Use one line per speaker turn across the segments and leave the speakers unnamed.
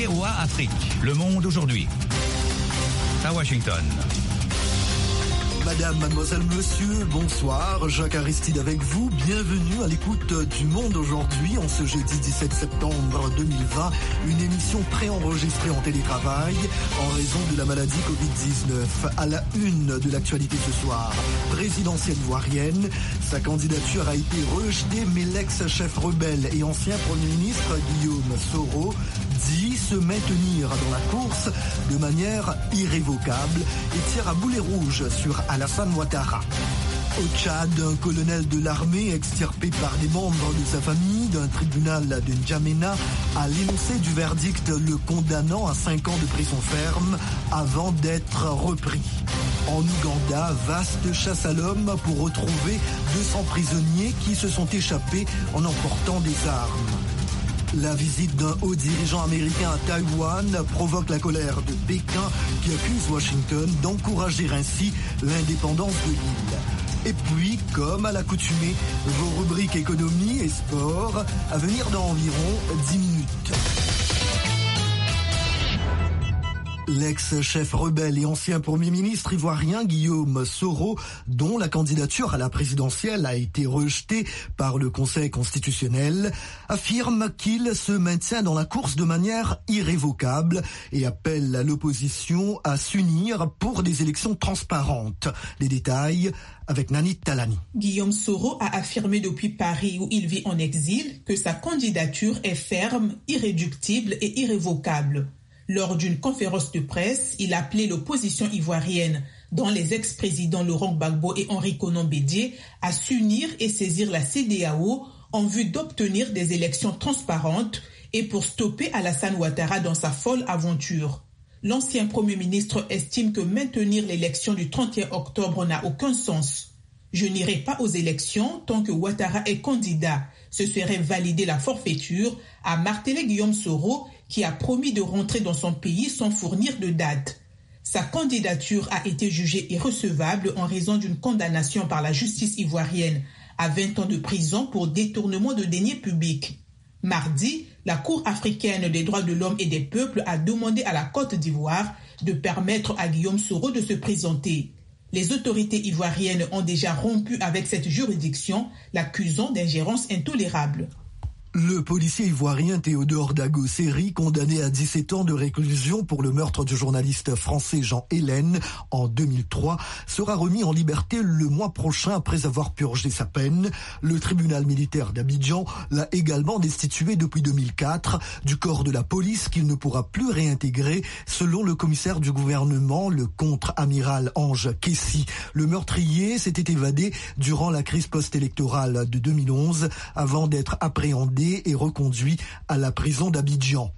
VOA Afrique. Le monde aujourd'hui. À Washington.
Madame, mademoiselle, monsieur, bonsoir. Jacques Aristide avec vous. Bienvenue à l'écoute du Monde aujourd'hui, en ce jeudi 17 septembre 2020. Une émission préenregistrée en télétravail en raison de la maladie Covid-19. À la une de l'actualité ce soir, présidentielle ivoirienne. Sa candidature a été rejetée, mais l'ex-chef rebelle et ancien Premier ministre Guillaume Soro dit se maintenir dans la course de manière irrévocable et tire à boulet rouge sur Alassane Ouattara. Au Tchad, un colonel de l'armée extirpé par des membres de sa famille d'un tribunal de N'Djamena a l'énoncé du verdict le condamnant à 5 ans de prison ferme avant d'être repris. En Ouganda, vaste chasse à l'homme pour retrouver 200 prisonniers qui se sont échappés en emportant des armes. La visite d'un haut dirigeant américain à Taïwan provoque la colère de Pékin qui accuse Washington d'encourager ainsi l'indépendance de l'île. Et puis, comme à l'accoutumée, vos rubriques économie et sport à venir dans environ 10 minutes. L'ex-chef rebelle et ancien Premier ministre ivoirien Guillaume Soro, dont la candidature à la présidentielle a été rejetée par le Conseil constitutionnel, affirme qu'il se maintient dans la course de manière irrévocable et appelle l'opposition à s'unir pour des élections transparentes. Les détails avec Nani Talani.
Guillaume Soro a affirmé depuis Paris, où il vit en exil, que sa candidature est ferme, irréductible et irrévocable. Lors d'une conférence de presse, il a appelé l'opposition ivoirienne, dont les ex-présidents Laurent Gbagbo et Henri Konan Bédié, à s'unir et saisir la CEDEAO en vue d'obtenir des élections transparentes et pour stopper Alassane Ouattara dans sa folle aventure. L'ancien Premier ministre estime que maintenir l'élection du 31 octobre n'a aucun sens. « Je n'irai pas aux élections tant que Ouattara est candidat. Ce serait valider la forfaiture », a martelé Guillaume Soro, qui a promis de rentrer dans son pays sans fournir de date. Sa candidature a été jugée irrecevable en raison d'une condamnation par la justice ivoirienne à 20 ans de prison pour détournement de deniers publics. Mardi, la Cour africaine des droits de l'homme et des peuples a demandé à la Côte d'Ivoire de permettre à Guillaume Soro de se présenter. Les autorités ivoiriennes ont déjà rompu avec cette juridiction, l'accusant d'ingérence intolérable.
Le policier ivoirien Théodore Dago-Seri, condamné à 17 ans de réclusion pour le meurtre du journaliste français Jean Hélène en 2003, sera remis en liberté le mois prochain après avoir purgé sa peine. Le tribunal militaire d'Abidjan l'a également destitué depuis 2004 du corps de la police qu'il ne pourra plus réintégrer, selon le commissaire du gouvernement, le contre-amiral Ange Kessi. Le meurtrier s'était évadé durant la crise post-électorale de 2011 avant d'être appréhendé et reconduit à la prison d'Abidjan.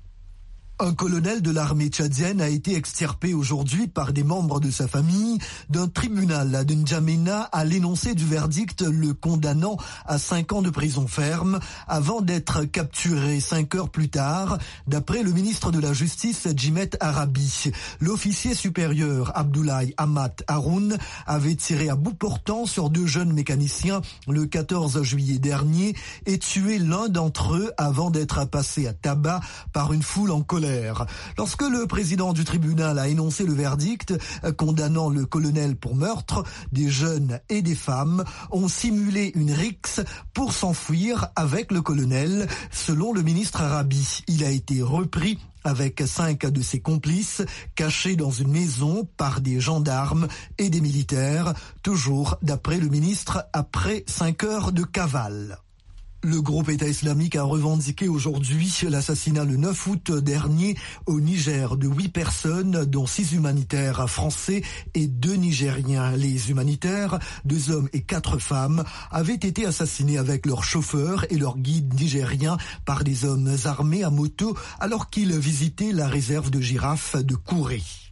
Un colonel de l'armée tchadienne a été extirpé aujourd'hui par des membres de sa famille d'un tribunal de N'Djamena à l'énoncé du verdict le condamnant à 5 ans de prison ferme avant d'être capturé 5 heures plus tard, d'après le ministre de la Justice Djimet Arabi. L'officier supérieur Abdoulaye Amat Haroun avait tiré à bout portant sur 2 jeunes mécaniciens le 14 juillet dernier et tué l'un d'entre eux avant d'être passé à tabac par une foule en colère. Lorsque le président du tribunal a énoncé le verdict condamnant le colonel pour meurtre, des jeunes et des femmes ont simulé une rixe pour s'enfuir avec le colonel, selon le ministre Arabi. Il a été repris avec 5 de ses complices cachés dans une maison par des gendarmes et des militaires, toujours d'après le ministre après 5 heures de cavale. Le groupe État islamique a revendiqué aujourd'hui l'assassinat le 9 août dernier au Niger de 8 personnes, dont 6 humanitaires français et 2 Nigériens. Les humanitaires, 2 hommes et 4 femmes, avaient été assassinés avec leur chauffeur et leur guide nigérien par des hommes armés à moto alors qu'ils visitaient la réserve de girafes de Kouré.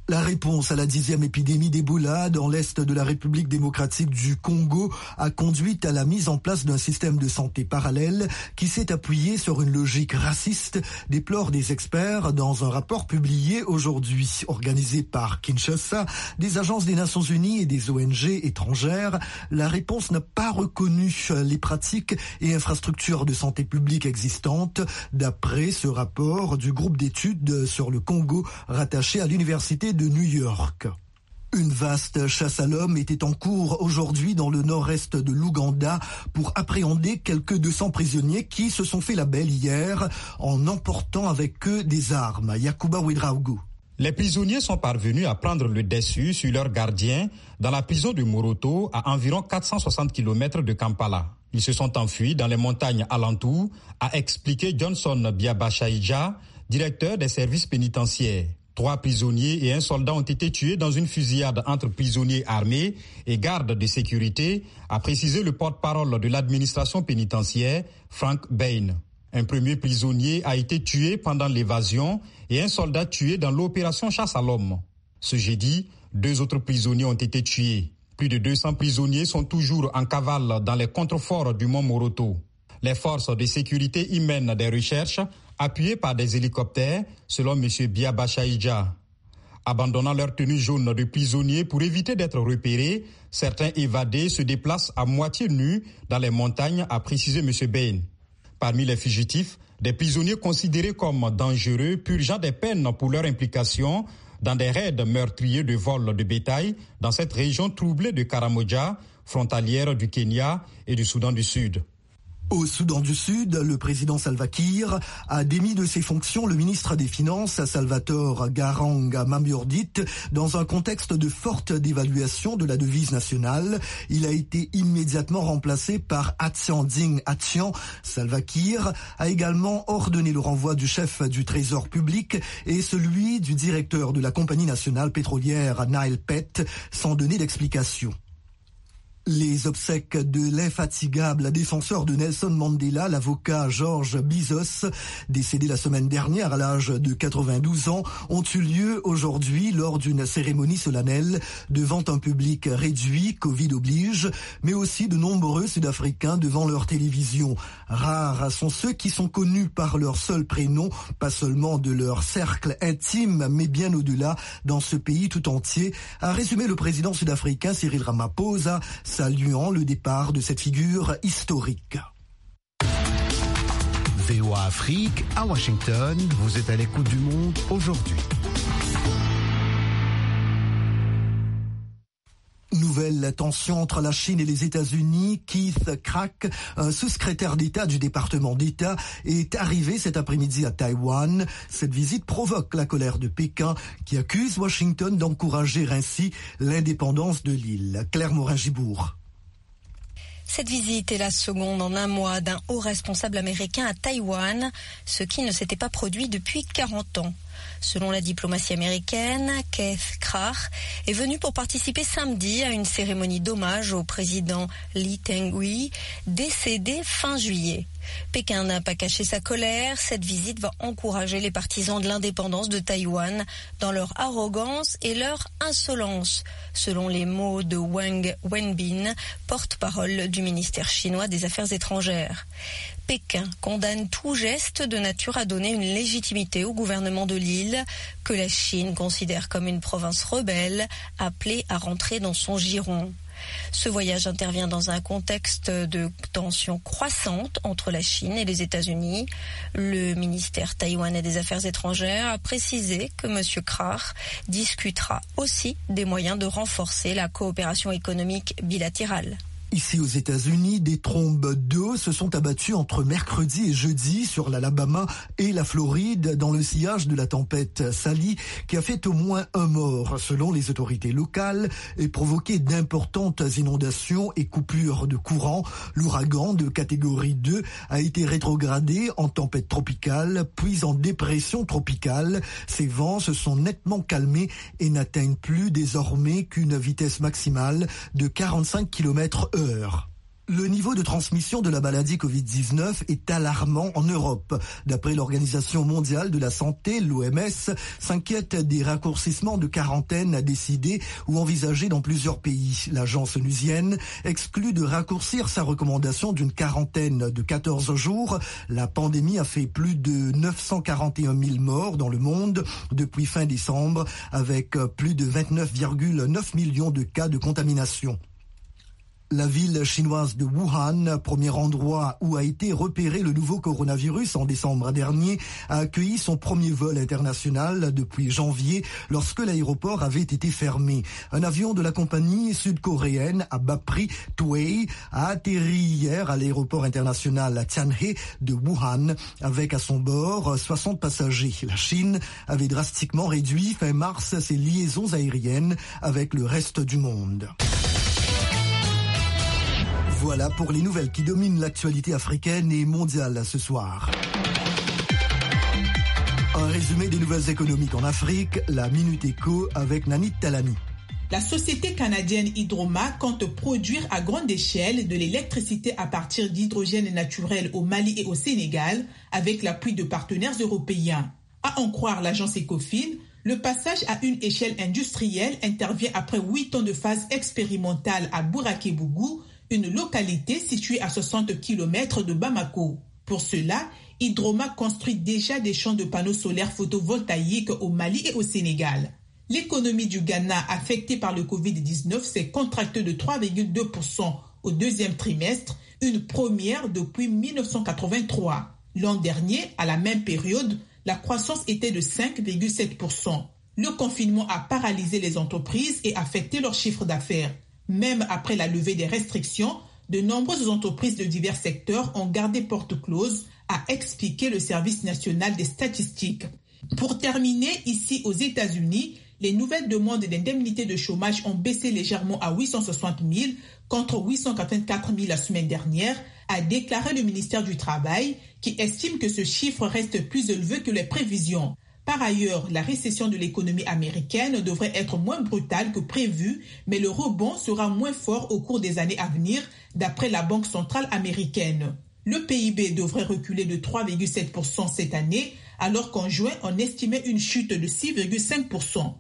La réponse à la 10e épidémie d'Ebola dans l'est de la République démocratique du Congo a conduit à la mise en place d'un système de santé parallèle qui s'est appuyé sur une logique raciste, déplorent des experts dans un rapport publié aujourd'hui. Organisé par Kinshasa, des agences des Nations Unies et des ONG étrangères, la réponse n'a pas reconnu les pratiques et infrastructures de santé publique existantes, d'après ce rapport du groupe d'études sur le Congo rattaché à l'université de New York. Une vaste chasse à l'homme était en cours aujourd'hui dans le nord-est de l'Ouganda pour appréhender quelques 200 prisonniers qui se sont fait la belle hier en emportant avec eux des armes. Yakuba Ouedraogo.
Les prisonniers sont parvenus à prendre le dessus sur leurs gardiens dans la prison de Moroto à environ 460 km de Kampala. Ils se sont enfuis dans les montagnes alentours, a expliqué Johnson Biabashaija, directeur des services pénitentiaires. 3 prisonniers et un soldat ont été tués dans une fusillade entre prisonniers armés et gardes de sécurité, a précisé le porte-parole de l'administration pénitentiaire, Frank Bain. Un premier prisonnier a été tué pendant l'évasion et un soldat tué dans l'opération chasse à l'homme. Ce jeudi, 2 autres prisonniers ont été tués. Plus de 200 prisonniers sont toujours en cavale dans les contreforts du mont Moroto. Les forces de sécurité y mènent des recherches appuyés par des hélicoptères, selon M. Biabashaija. Abandonnant leur tenue jaune de prisonniers pour éviter d'être repérés, certains évadés se déplacent à moitié nus dans les montagnes, a précisé M. Bain. Parmi les fugitifs, des prisonniers considérés comme dangereux purgeant des peines pour leur implication dans des raids meurtriers de vol de bétail dans cette région troublée de Karamoja, frontalière du Kenya et du Soudan du Sud.
Au Soudan du Sud, le président Salva Kiir a démis de ses fonctions le ministre des Finances, Salvatore Garang Mambiordit, dans un contexte de forte dévaluation de la devise nationale. Il a été immédiatement remplacé par Atsianding Atian. Salva Kiir a également ordonné le renvoi du chef du Trésor public et celui du directeur de la compagnie nationale pétrolière Nile Pet, sans donner d'explication. Les obsèques de l'infatigable défenseur de Nelson Mandela, l'avocat George Bizos, décédé la semaine dernière à l'âge de 92 ans, ont eu lieu aujourd'hui lors d'une cérémonie solennelle devant un public réduit, Covid oblige, mais aussi de nombreux Sud-Africains devant leur télévision. Rares sont ceux qui sont connus par leur seul prénom, pas seulement de leur cercle intime, mais bien au-delà dans ce pays tout entier, a résumé le président sud-africain Cyril Ramaphosa, saluant le départ de cette figure historique.
VOA Afrique, à Washington, vous êtes à l'écoute du monde aujourd'hui.
Nouvelle tension entre la Chine et les États-Unis. Keith Crack, un sous-secrétaire d'État du département d'État, est arrivé cet après-midi à Taïwan. Cette visite provoque la colère de Pékin qui accuse Washington d'encourager ainsi l'indépendance de l'île. Claire Morin-Gibourg.
Cette visite est la seconde en un mois d'un haut responsable américain à Taïwan, ce qui ne s'était pas produit depuis 40 ans. Selon la diplomatie américaine, Keith Krach est venu pour participer samedi à une cérémonie d'hommage au président Lee Teng-hui, décédé fin juillet. Pékin n'a pas caché sa colère. Cette visite va encourager les partisans de l'indépendance de Taïwan dans leur arrogance et leur insolence, selon les mots de Wang Wenbin, porte-parole du ministère chinois des Affaires étrangères. Pékin condamne tout geste de nature à donner une légitimité au gouvernement de l'île, que la Chine considère comme une province rebelle, appelée à rentrer dans son giron. Ce voyage intervient dans un contexte de tensions croissantes entre la Chine et les États-Unis. Le ministère taïwanais des Affaires étrangères a précisé que M. Krach discutera aussi des moyens de renforcer la coopération économique bilatérale.
Ici aux États-Unis, des trombes d'eau se sont abattues entre mercredi et jeudi sur l'Alabama et la Floride dans le sillage de la tempête Sally qui a fait au moins un mort selon les autorités locales et provoqué d'importantes inondations et coupures de courant. L'ouragan de catégorie 2 a été rétrogradé en tempête tropicale puis en dépression tropicale. Ces vents se sont nettement calmés et n'atteignent plus désormais qu'une vitesse maximale de 45 km/h. Le niveau de transmission de la maladie Covid-19 est alarmant en Europe. D'après l'Organisation mondiale de la santé, l'OMS, s'inquiète des raccourcissements de quarantaine décidés ou envisagés dans plusieurs pays. L'agence onusienne exclut de raccourcir sa recommandation d'une quarantaine de 14 jours. La pandémie a fait plus de 941 000 morts dans le monde depuis fin décembre, avec plus de 29,9 millions de cas de contamination. La ville chinoise de Wuhan, premier endroit où a été repéré le nouveau coronavirus en décembre dernier, a accueilli son premier vol international depuis janvier lorsque l'aéroport avait été fermé. Un avion de la compagnie sud-coréenne à bas prix Tuwei a atterri hier à l'aéroport international Tianhe de Wuhan avec à son bord 60 passagers. La Chine avait drastiquement réduit fin mars ses liaisons aériennes avec le reste du monde. Voilà pour les nouvelles qui dominent l'actualité africaine et mondiale ce soir. Un résumé des nouvelles économiques en Afrique, la Minute Éco avec Nanit Talani.
La société canadienne Hydroma compte produire à grande échelle de l'électricité à partir d'hydrogène naturel au Mali et au Sénégal avec l'appui de partenaires européens. À en croire l'agence Ecofin, le passage à une échelle industrielle intervient après 8 ans de phase expérimentale à Bouraké-Bougou, une localité située à 60 km de Bamako. Pour cela, Hydroma construit déjà des champs de panneaux solaires photovoltaïques au Mali et au Sénégal. L'économie du Ghana, affectée par le Covid-19, s'est contractée de 3,2% au deuxième trimestre, une première depuis 1983. L'an dernier, à la même période, la croissance était de 5,7%. Le confinement a paralysé les entreprises et affecté leur chiffre d'affaires. Même après la levée des restrictions, de nombreuses entreprises de divers secteurs ont gardé porte close, a expliqué le Service national des statistiques. Pour terminer, ici aux États-Unis, les nouvelles demandes d'indemnité de chômage ont baissé légèrement à 860 000 contre 884 000 la semaine dernière, a déclaré le ministère du Travail, qui estime que ce chiffre reste plus élevé que les prévisions. Par ailleurs, la récession de l'économie américaine devrait être moins brutale que prévu, mais le rebond sera moins fort au cours des années à venir, d'après la Banque centrale américaine. Le PIB devrait reculer de 3,7% cette année, alors qu'en juin, on estimait une chute de 6,5%.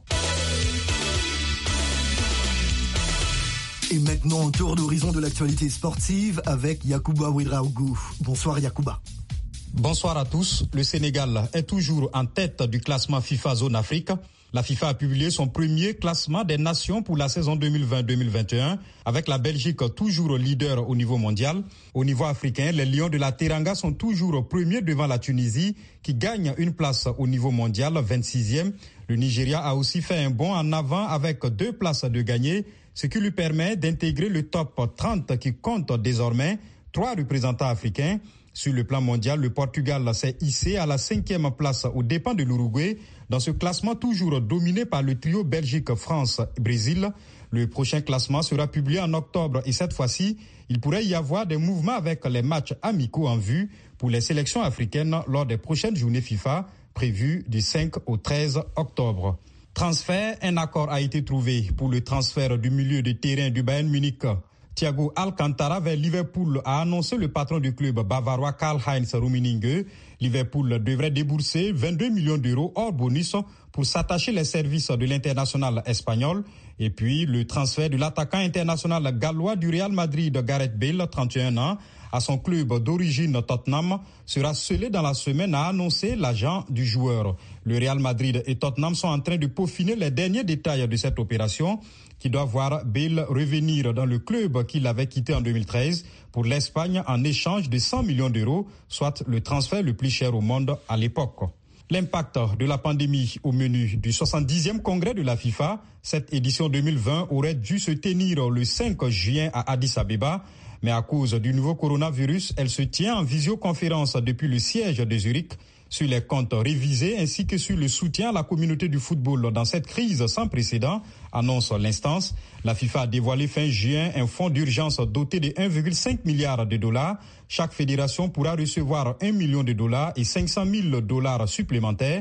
Et maintenant, un tour d'horizon de l'actualité sportive avec Yacouba Ouedraougou. Bonsoir Yacouba.
Bonsoir à tous. Le Sénégal est toujours en tête du classement FIFA Zone Afrique. La FIFA a publié son premier classement des nations pour la saison 2020-2021 avec la Belgique toujours leader au niveau mondial. Au niveau africain, les Lions de la Teranga sont toujours premiers devant la Tunisie qui gagne une place au niveau mondial, 26e. Le Nigeria a aussi fait un bond en avant avec 2 places de gagné, ce qui lui permet d'intégrer le top 30 qui compte désormais 3 représentants africains. Sur le plan mondial, le Portugal s'est hissé à la 5e place aux dépens de l'Uruguay dans ce classement toujours dominé par le trio Belgique-France-Brésil. Le prochain classement sera publié en octobre et cette fois-ci, il pourrait y avoir des mouvements avec les matchs amicaux en vue pour les sélections africaines lors des prochaines journées FIFA prévues du 5 au 13 octobre. Transfert, un accord a été trouvé pour le transfert du milieu de terrain du Bayern Munich. Thiago Alcantara vers Liverpool a annoncé le patron du club bavarois Karl-Heinz Rummenigge. Liverpool devrait débourser 22 millions d'euros hors bonus pour s'attacher les services de l'international espagnol. Et puis le transfert de l'attaquant international gallois du Real Madrid, Gareth Bale, 31 ans, à son club d'origine Tottenham sera scellé dans la semaine, a annoncé l'agent du joueur. Le Real Madrid et Tottenham sont en train de peaufiner les derniers détails de cette opération qui doit voir Bale revenir dans le club qu'il avait quitté en 2013 pour l'Espagne en échange de 100 millions d'euros, soit le transfert le plus cher au monde à l'époque. L'impact de la pandémie au menu du 70e congrès de la FIFA, cette édition 2020 aurait dû se tenir le 5 juin à Addis Abeba, mais à cause du nouveau coronavirus, elle se tient en visioconférence depuis le siège de Zurich. Sur les comptes révisés ainsi que sur le soutien à la communauté du football dans cette crise sans précédent, annonce l'instance. La FIFA a dévoilé fin juin un fonds d'urgence doté de 1,5 milliard de dollars. Chaque fédération pourra recevoir $1 million et $500 000 supplémentaires pour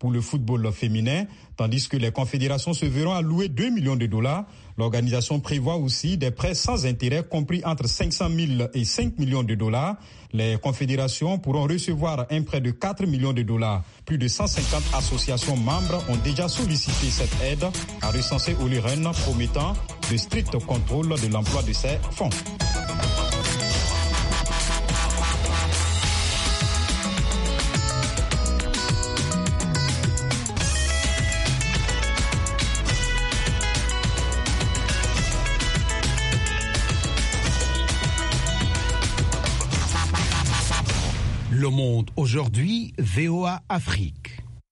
pour le football féminin, tandis que les confédérations se verront allouer 2 millions de dollars. L'organisation prévoit aussi des prêts sans intérêt compris entre 500 000 et 5 millions de dollars. Les confédérations pourront recevoir un prêt de 4 millions de dollars. Plus de 150 associations membres ont déjà sollicité cette aide, a recensé Oli Rehn, promettant de strict contrôle de l'emploi de ces fonds.
Le Monde aujourd'hui, VOA Afrique.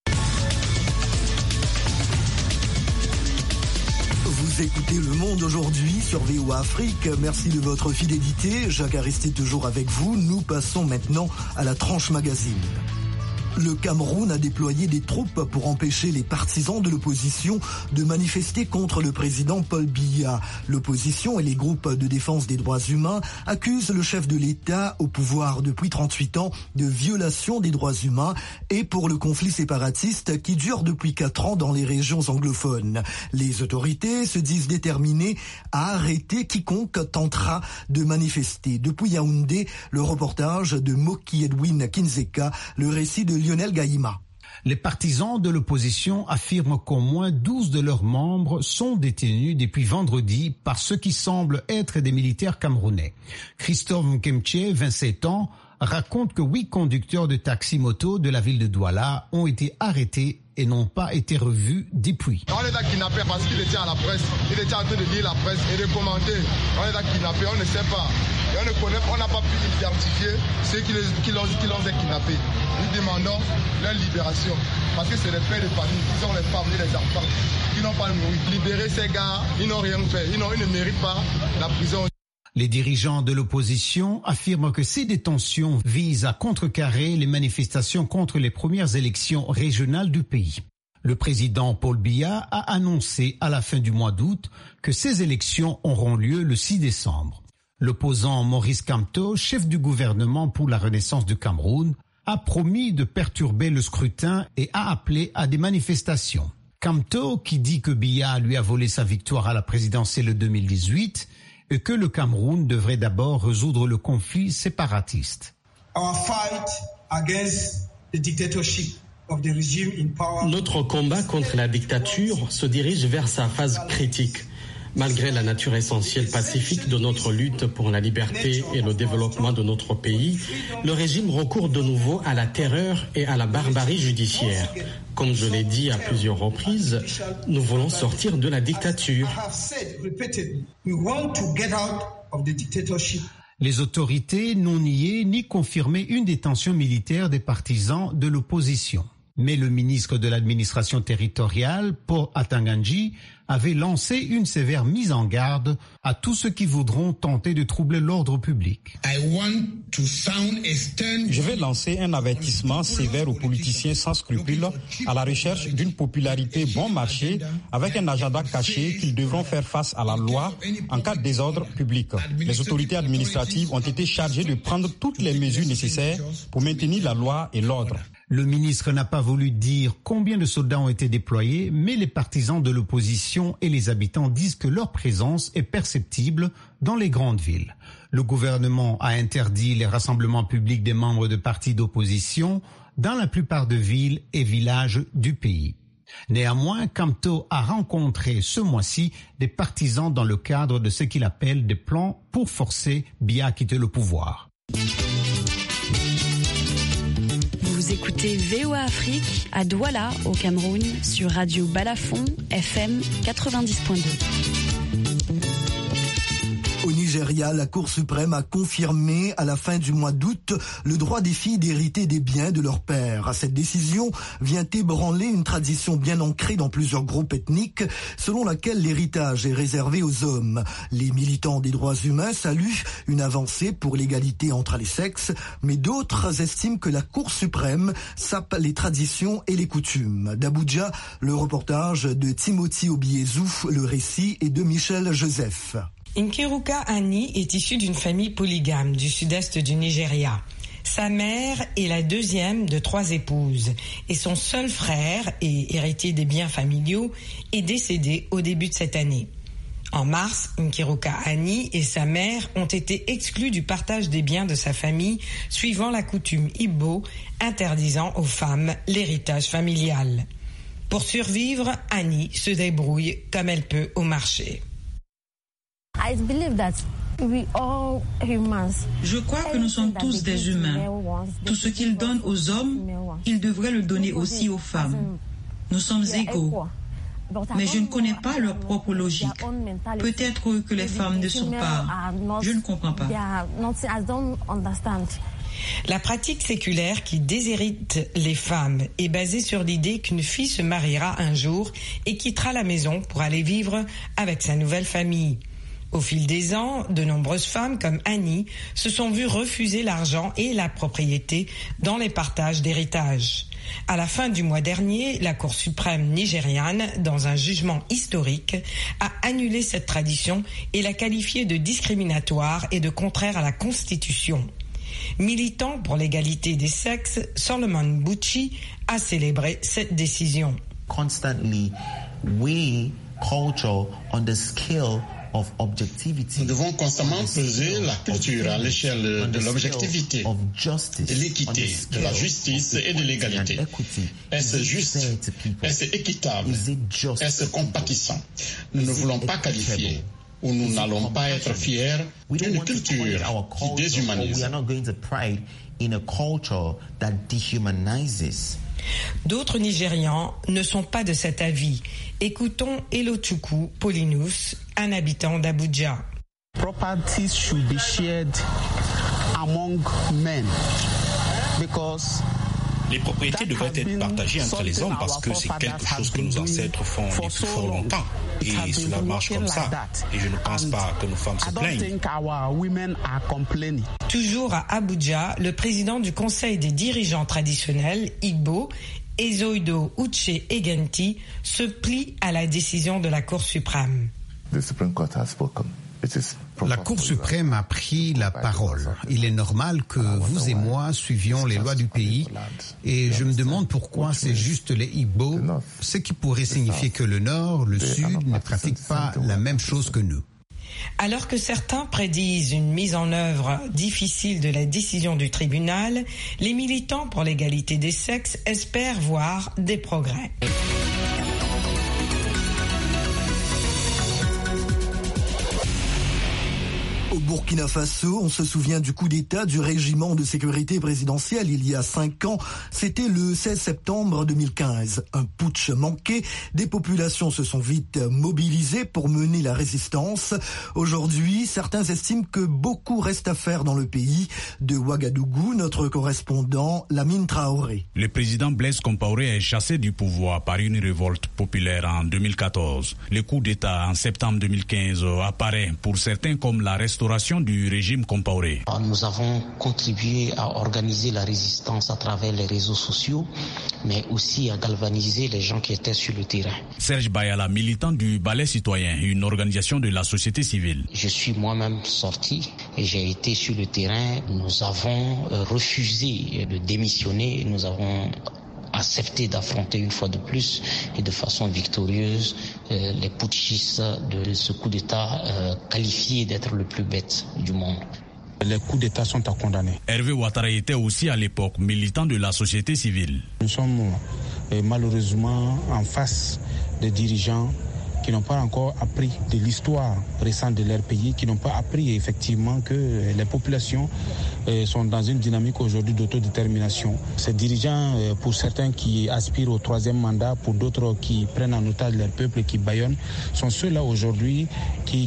Vous écoutez Le Monde aujourd'hui sur VOA Afrique. Merci de votre fidélité. Jacques Aristide toujours avec vous. Nous passons maintenant à la tranche magazine. Le Cameroun a déployé des troupes pour empêcher les partisans de l'opposition de manifester contre le président Paul Biya. L'opposition et les groupes de défense des droits humains accusent le chef de l'État au pouvoir depuis 38 ans de violation des droits humains et pour le conflit séparatiste qui dure depuis 4 ans dans les régions anglophones. Les autorités se disent déterminées à arrêter quiconque tentera de manifester. Depuis Yaoundé, le reportage de Moki Edwin Kinzeka, le récit de Lionel Gaïma.
Les partisans de l'opposition affirment qu'au moins 12 de leurs membres sont détenus depuis vendredi par ce qui semble être des militaires camerounais. Christophe Nkemche, 27 ans, raconte que 8 conducteurs de taxi-moto de la ville de Douala ont été arrêtés et n'ont pas été revus depuis.
On les a kidnappés parce qu'il était à la presse. Il était en train de lire la presse et de commenter. On les a kidnappés, on ne sait pas. Et on ne connaît pas, on n'a pas pu identifier ceux qui l'ont kidnappés. Nous demandons leur libération. Parce que c'est les pères de famille, ils ont les femmes et les enfants qui n'ont pas nourri. Libérer ces gars, ils n'ont rien fait. Ils ne méritent pas la prison.
Les dirigeants de l'opposition affirment que ces détentions visent à contrecarrer les manifestations contre les premières élections régionales du pays. Le président Paul Biya a annoncé à la fin du mois d'août que ces élections auront lieu le 6 décembre. L'opposant Maurice Kamto, chef du gouvernement pour la renaissance du Cameroun, a promis de perturber le scrutin et a appelé à des manifestations. Kamto, qui dit que Biya lui a volé sa victoire à la présidentielle de 2018, et que le Cameroun devrait d'abord résoudre le conflit séparatiste.
Notre combat contre la dictature se dirige vers sa phase critique. Malgré la nature essentielle pacifique de notre lutte pour la liberté et le développement de notre pays, le régime recourt de nouveau à la terreur et à la barbarie judiciaire. Comme je l'ai dit à plusieurs reprises, nous voulons sortir de la dictature.
Les autorités n'ont nié ni confirmé une détention militaire des partisans de l'opposition. Mais le ministre de l'administration territoriale, Paul Atanganji, avait lancé une sévère mise en garde à tous ceux qui voudront tenter de troubler l'ordre public.
Je vais lancer un avertissement sévère aux politiciens sans scrupules à la recherche d'une popularité bon marché avec un agenda caché qu'ils devront faire face à la loi en cas de désordre public. Les autorités administratives ont été chargées de prendre toutes les mesures nécessaires pour maintenir la loi et l'ordre.
Le ministre n'a pas voulu dire combien de soldats ont été déployés, mais les partisans de l'opposition et les habitants disent que leur présence est perceptible dans les grandes villes. Le gouvernement a interdit les rassemblements publics des membres de partis d'opposition dans la plupart des villes et villages du pays. Néanmoins, Kamto a rencontré ce mois-ci des partisans dans le cadre de ce qu'il appelle des plans pour forcer Biya à quitter le pouvoir.
Vous écoutez VOA Afrique à Douala au Cameroun sur Radio Balafon FM 90.2.
Au Nigeria, la Cour suprême a confirmé à la fin du mois d'août le droit des filles d'hériter des biens de leur père. Cette décision vient ébranler une tradition bien ancrée dans plusieurs groupes ethniques, selon laquelle l'héritage est réservé aux hommes. Les militants des droits humains saluent une avancée pour l'égalité entre les sexes, mais d'autres estiment que la Cour suprême sape les traditions et les coutumes. D'Abuja, le reportage de Timothy Obiezou, le récit est de Michel Joseph.
Nkiruka Ani est issue d'une famille polygame du sud-est du Nigeria. Sa mère est la deuxième de 3 épouses et son seul frère, et héritier des biens familiaux, est décédé au début de cette année. En mars, Nkiruka Ani et sa mère ont été exclus du partage des biens de sa famille suivant la coutume Igbo interdisant aux femmes l'héritage familial. Pour survivre, Ani se débrouille comme elle peut au marché.
Je crois que nous sommes tous des humains. Tout ce qu'ils donnent aux hommes, ils devraient le donner aussi aux femmes. Nous sommes égaux. Mais je ne connais pas leur propre logique. Peut-être que les femmes ne sont pas. Je ne comprends pas.
La pratique séculaire qui déshérite les femmes est basée sur l'idée qu'une fille se mariera un jour et quittera la maison pour aller vivre avec sa nouvelle famille. Au fil des ans, de nombreuses femmes comme Annie se sont vues refuser l'argent et la propriété dans les partages d'héritage. À la fin du mois dernier, la Cour suprême nigériane, dans un jugement historique, a annulé cette tradition et l'a qualifiée de discriminatoire et de contraire à la Constitution. Militant pour l'égalité des sexes, Solomon Bucci a célébré cette décision.
Constantly, we culture on the scale.
Nous devons constamment peser la culture à l'échelle de l'objectivité, de l'équité, de la justice et de l'égalité. Est-ce juste? Est-ce équitable? Est-ce compatissant? Nous ne voulons pas qualifier ou nous n'allons pas être fiers d'une culture qui déshumanise.
D'autres Nigérians ne sont pas de cet avis. Écoutons Elochukwu Polinus, un habitant d'Abuja.
Properties should be shared among men because
les propriétés devraient être partagées entre les hommes parce que c'est quelque chose que nos ancêtres font depuis fort longtemps. Et cela marche comme ça. Et je ne pense pas que nos femmes se plaignent.
Toujours à Abuja, le président du Conseil des dirigeants traditionnels, Igbo, Ezoido Uche Egenti, se plie à la décision de la Cour suprême.
La Cour suprême a pris la parole. Il est normal que vous et moi suivions les lois du pays et je me demande pourquoi c'est juste les Igbo, ce qui pourrait signifier que le Nord, le Sud ne pratiquent pas la même chose que nous.
Alors que certains prédisent une mise en œuvre difficile de la décision du tribunal, les militants pour l'égalité des sexes espèrent voir des progrès.
Au Burkina Faso, on se souvient du coup d'État du régiment de sécurité présidentielle il y a 5 ans. C'était le 16 septembre 2015. Un putsch manqué. Des populations se sont vite mobilisées pour mener la résistance. Aujourd'hui, certains estiment que beaucoup reste à faire dans le pays. De Ouagadougou, notre correspondant Lamine Traoré.
Le président Blaise Compaoré est chassé du pouvoir par une révolte populaire en 2014. Le coup d'État en septembre 2015 apparaît pour certains comme la restauration du régime Compaoré.
Nous avons contribué à organiser la résistance à travers les réseaux sociaux, mais aussi à galvaniser les gens qui étaient sur le terrain.
Serge Bayala, militant du Balai Citoyen, une organisation de la société civile.
Je suis moi-même sorti et j'ai été sur le terrain. Nous avons refusé de démissionner. Nous avons accepté d'affronter une fois de plus et de façon victorieuse les putschistes de ce coup d'État qualifié d'être le plus bête du monde.
Les coups d'État sont à condamner.
Hervé Ouattara était aussi à l'époque militant de la société civile.
Nous sommes malheureusement en face des dirigeants qui n'ont pas encore appris de l'histoire récente de leur pays, qui n'ont pas appris effectivement que les populations sont dans une dynamique aujourd'hui d'autodétermination. Ces dirigeants, pour certains qui aspirent au 3e mandat, pour d'autres qui prennent en otage leur peuple et qui bâillonnent, sont ceux-là aujourd'hui qui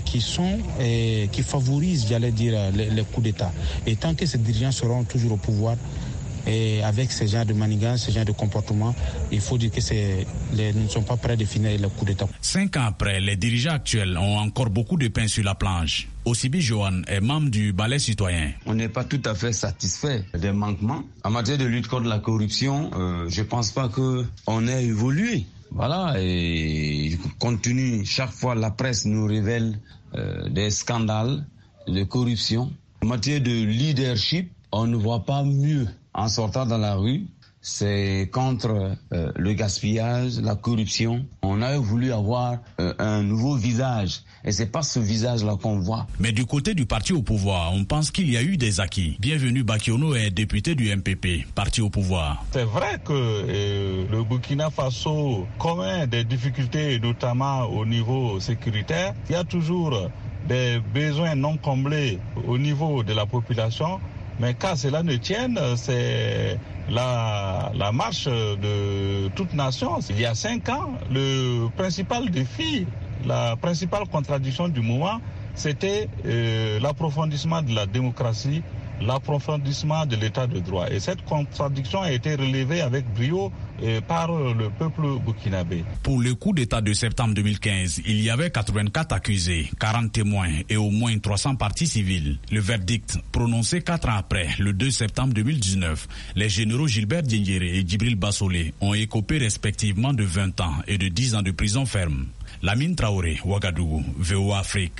favorisent, j'allais dire, les coups d'État. Et tant que ces dirigeants seront toujours au pouvoir, et avec ce genre de manigance, ce genre de comportement, il faut dire que nous ne sommes pas prêts de finir le coup d'État.
5 ans après, les dirigeants actuels ont encore beaucoup de pain sur la planche. Osibi Johan est membre du Balai Citoyen.
On n'est pas tout à fait satisfait des manquements. En matière de lutte contre la corruption, je ne pense pas qu'on ait évolué. Voilà, et compte tenu, chaque fois la presse nous révèle des scandales de corruption. En matière de leadership, on ne voit pas mieux en sortant dans la rue. C'est contre le gaspillage, la corruption. On a voulu avoir un nouveau visage. Et c'est pas ce visage-là qu'on voit.
Mais du côté du parti au pouvoir, on pense qu'il y a eu des acquis. Bienvenue Bakiono est député du MPP, parti au pouvoir.
C'est vrai que le Burkina Faso connaît des difficultés, notamment au niveau sécuritaire. Il y a toujours des besoins non comblés au niveau de la population. Mais qu'à cela ne tienne, c'est la marche de toute nation. Il y a 5 ans, le principal défi, la principale contradiction du moment, c'était l'approfondissement de la démocratie, l'approfondissement de l'état de droit. Et cette contradiction a été relevée avec brio par le peuple burkinabé.
Pour le coup d'État de septembre 2015, il y avait 84 accusés, 40 témoins et au moins 300 parties civiles. Le verdict, prononcé 4 ans après, le 2 septembre 2019, les généraux Gilbert Diendéré et Djibril Bassolé ont écopé respectivement de 20 ans et de 10 ans de prison ferme. Lamine Traoré, Ouagadougou, VOA Afrique.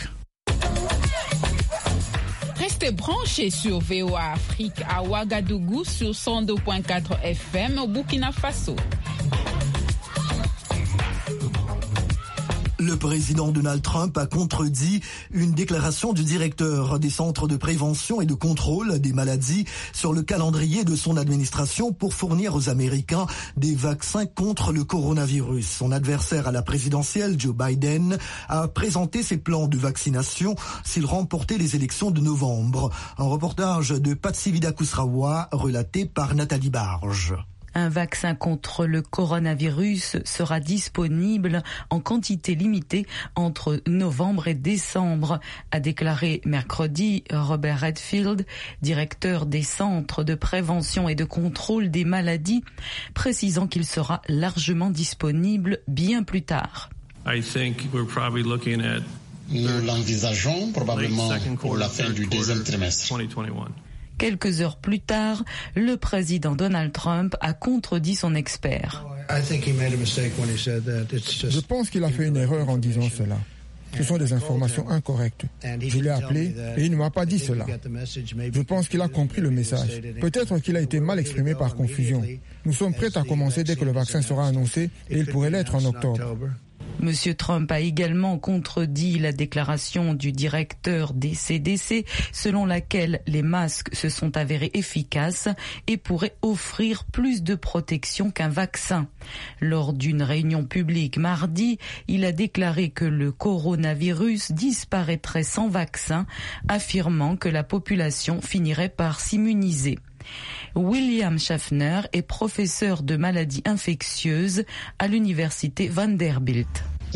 Restez branchés sur VOA Afrique à Ouagadougou sur 102.4 FM au Burkina Faso.
Le président Donald Trump a contredit une déclaration du directeur des centres de prévention et de contrôle des maladies sur le calendrier de son administration pour fournir aux Américains des vaccins contre le coronavirus. Son adversaire à la présidentielle, Joe Biden, a présenté ses plans de vaccination s'il remportait les élections de novembre. Un reportage de Patsivida Kousraoua relaté par Nathalie Barge.
Un vaccin contre le coronavirus sera disponible en quantité limitée entre novembre et décembre, a déclaré mercredi Robert Redfield, directeur des centres de prévention et de contrôle des maladies, précisant qu'il sera largement disponible bien plus tard.
Nous l'envisageons probablement pour la fin du deuxième trimestre.
Quelques heures plus tard, le président Donald Trump a contredit son expert.
Je pense qu'il a fait une erreur en disant cela. Ce sont des informations incorrectes. Je l'ai appelé et il ne m'a pas dit cela. Je pense qu'il a compris le message. Peut-être qu'il a été mal exprimé par confusion. Nous sommes prêts à commencer dès que le vaccin sera annoncé et il pourrait l'être en octobre.
Monsieur Trump a également contredit la déclaration du directeur des CDC selon laquelle les masques se sont avérés efficaces et pourraient offrir plus de protection qu'un vaccin. Lors d'une réunion publique mardi, il a déclaré que le coronavirus disparaîtrait sans vaccin, affirmant que la population finirait par s'immuniser. William Schaffner est professeur de maladies infectieuses à l'université Vanderbilt.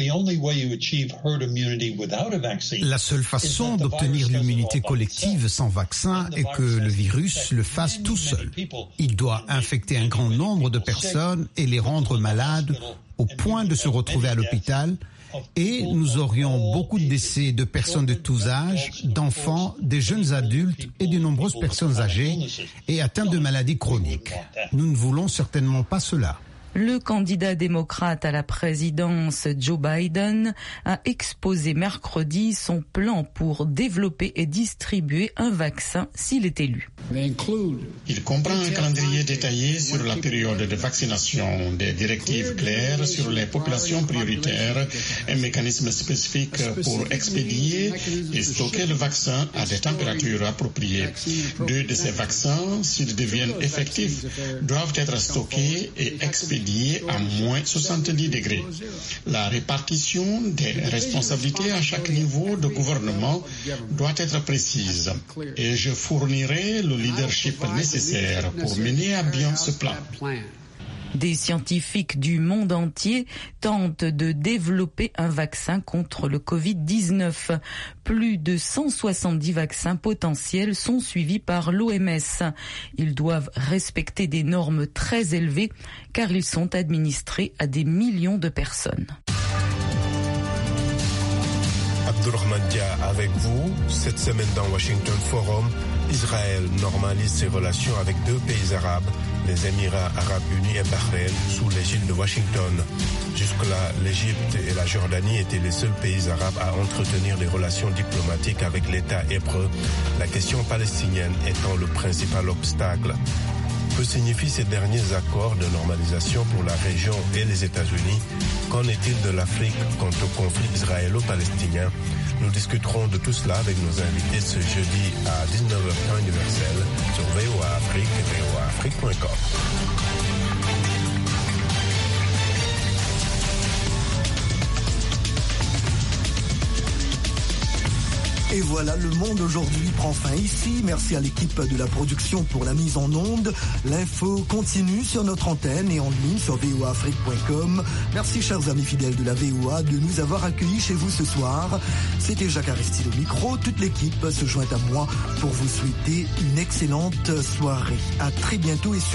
La seule façon d'obtenir l'immunité collective sans vaccin est que le virus le fasse tout seul. Il doit infecter un grand nombre de personnes et les rendre malades au point de se retrouver à l'hôpital. Et nous aurions beaucoup de décès de personnes de tous âges, d'enfants, des jeunes adultes et de nombreuses personnes âgées et atteintes de maladies chroniques. Nous ne voulons certainement pas cela.
Le candidat démocrate à la présidence, Joe Biden, a exposé mercredi son plan pour développer et distribuer un vaccin s'il est élu.
Il comprend un calendrier détaillé sur la période de vaccination, des directives claires sur les populations prioritaires, un mécanisme spécifique pour expédier et stocker le vaccin à des températures appropriées. 2 de ces vaccins, s'ils deviennent effectifs, doivent être stockés et expédiés à moins 70 degrés. La répartition des responsabilités à chaque niveau de gouvernement doit être précise et je fournirai le leadership nécessaire pour mener à bien ce plan.
Des scientifiques du monde entier tentent de développer un vaccin contre le Covid-19. Plus de 170 vaccins potentiels sont suivis par l'OMS. Ils doivent respecter des normes très élevées car ils sont administrés à des millions de personnes.
Abdulrahman Dia avec vous. Cette semaine dans Washington Forum, Israël normalise ses relations avec deux pays arabes, les Émirats arabes unis et Bahreïn, sous l'égide de Washington. Jusque-là, l'Égypte et la Jordanie étaient les seuls pays arabes à entretenir des relations diplomatiques avec l'État hébreu, la question palestinienne étant le principal obstacle. Que signifient ces derniers accords de normalisation pour la région et les États-Unis? Qu'en est-il de l'Afrique quant au conflit israélo-palestinien? Nous discuterons de tout cela avec nos invités ce jeudi à 19h temps universel sur VOA Afrique et voaafrique.com.
Et voilà, le monde aujourd'hui prend fin ici. Merci à l'équipe de la production pour la mise en onde. L'info continue sur notre antenne et en ligne sur voaafrique.com. Merci chers amis fidèles de la VOA de nous avoir accueillis chez vous ce soir. C'était Jacques Aristide au micro. Toute l'équipe se joint à moi pour vous souhaiter une excellente soirée. À très bientôt et